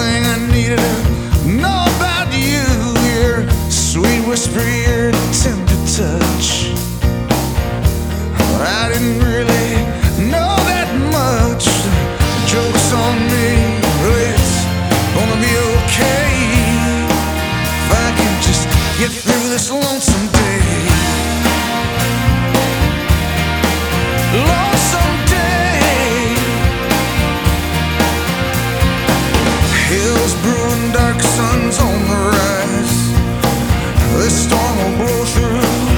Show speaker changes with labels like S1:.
S1: everything I needed to know about you. Your sweet whisper, your tender touch. I didn't really know that much. Joke's on me, but it's gonna be okay if I can just get through this lonesome day. Lonesome day. Hills brewing, dark suns on the rise. This storm will blow through